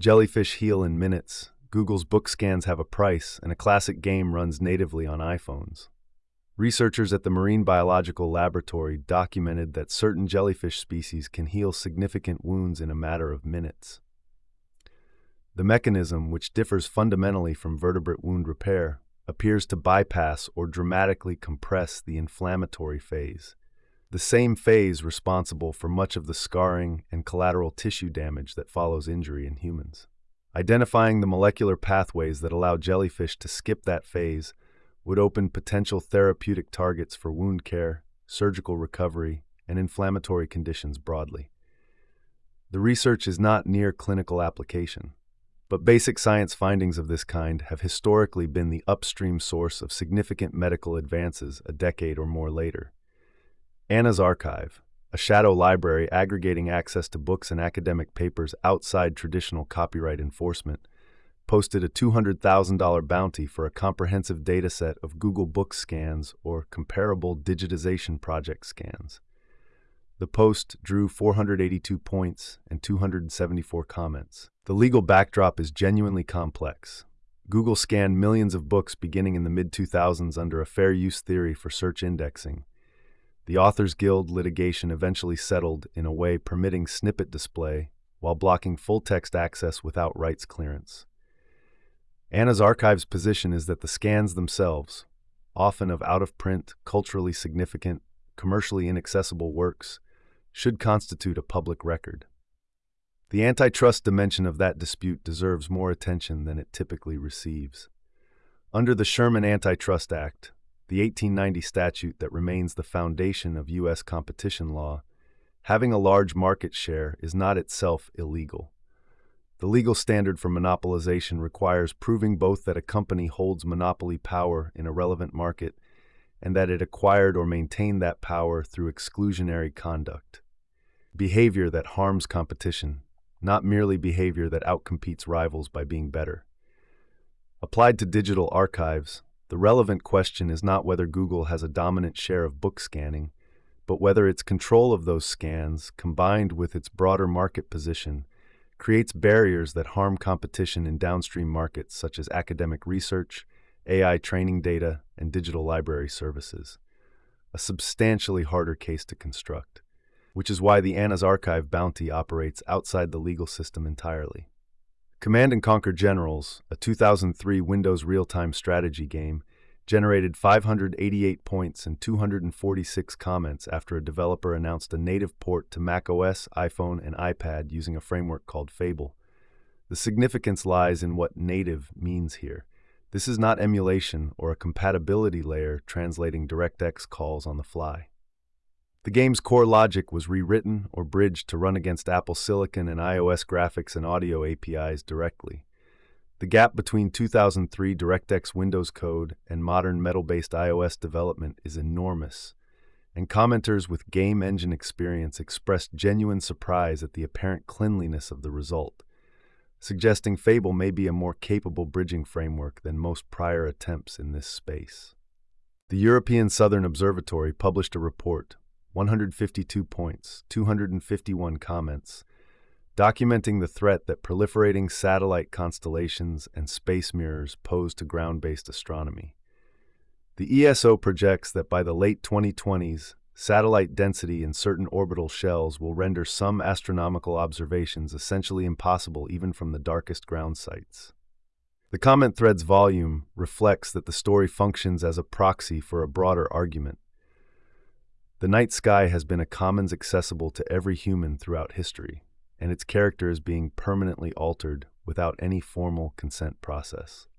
Jellyfish heal in minutes, Google's book scans have a price, and a classic game runs natively on iPhones. Researchers at the Marine Biological Laboratory documented that certain jellyfish species can heal significant wounds in a matter of minutes. The mechanism, which differs fundamentally from vertebrate wound repair, appears to bypass or dramatically compress the inflammatory phase, the same phase responsible for much of the scarring and collateral tissue damage that follows injury in humans. Identifying the molecular pathways that allow jellyfish to skip that phase would open potential therapeutic targets for wound care, surgical recovery, and inflammatory conditions broadly. The research is not near clinical application, but basic science findings of this kind have historically been the upstream source of significant medical advances a decade or more later. Anna's Archive, a shadow library aggregating access to books and academic papers outside traditional copyright enforcement, posted a $200,000 bounty for a comprehensive dataset of Google Book scans or comparable digitization project scans. The post drew 482 points and 274 comments. The legal backdrop is genuinely complex. Google scanned millions of books beginning in the mid-2000s under a fair use theory for search indexing. The Authors Guild litigation eventually settled in a way permitting snippet display while blocking full-text access without rights clearance. Anna's Archive's position is that the scans themselves, often of out-of-print, culturally significant, commercially inaccessible works, should constitute a public record. The antitrust dimension of that dispute deserves more attention than it typically receives. Under the Sherman Antitrust Act, the 1890 statute that remains the foundation of U.S. competition law, having a large market share is not itself illegal. The legal standard for monopolization requires proving both that a company holds monopoly power in a relevant market and that it acquired or maintained that power through exclusionary conduct. Behavior that harms competition, not merely behavior that outcompetes rivals by being better. Applied to digital archives, the relevant question is not whether Google has a dominant share of book scanning, but whether its control of those scans, combined with its broader market position, creates barriers that harm competition in downstream markets such as academic research, AI training data, and digital library services. A substantially harder case to construct, which is why the Anna's Archive bounty operates outside the legal system entirely. Command & Conquer Generals, a 2003 Windows real-time strategy game, generated 588 points and 246 comments after a developer announced a native port to macOS, iPhone, and iPad using a framework called Fable. The significance lies in what native means here. This is not emulation or a compatibility layer translating DirectX calls on the fly. The game's core logic was rewritten or bridged to run against Apple Silicon and iOS graphics and audio APIs directly. The gap between 2003 DirectX Windows code and modern metal-based iOS development is enormous, and commenters with game engine experience expressed genuine surprise at the apparent cleanliness of the result, suggesting Fable may be a more capable bridging framework than most prior attempts in this space. The European Southern Observatory published a report, 152 points, 251 comments, documenting the threat that proliferating satellite constellations and space mirrors pose to ground-based astronomy. The ESO projects that by the late 2020s, satellite density in certain orbital shells will render some astronomical observations essentially impossible even from the darkest ground sites. The comment thread's volume reflects that the story functions as a proxy for a broader argument. The night sky has been a commons accessible to every human throughout history, and its character is being permanently altered without any formal consent process.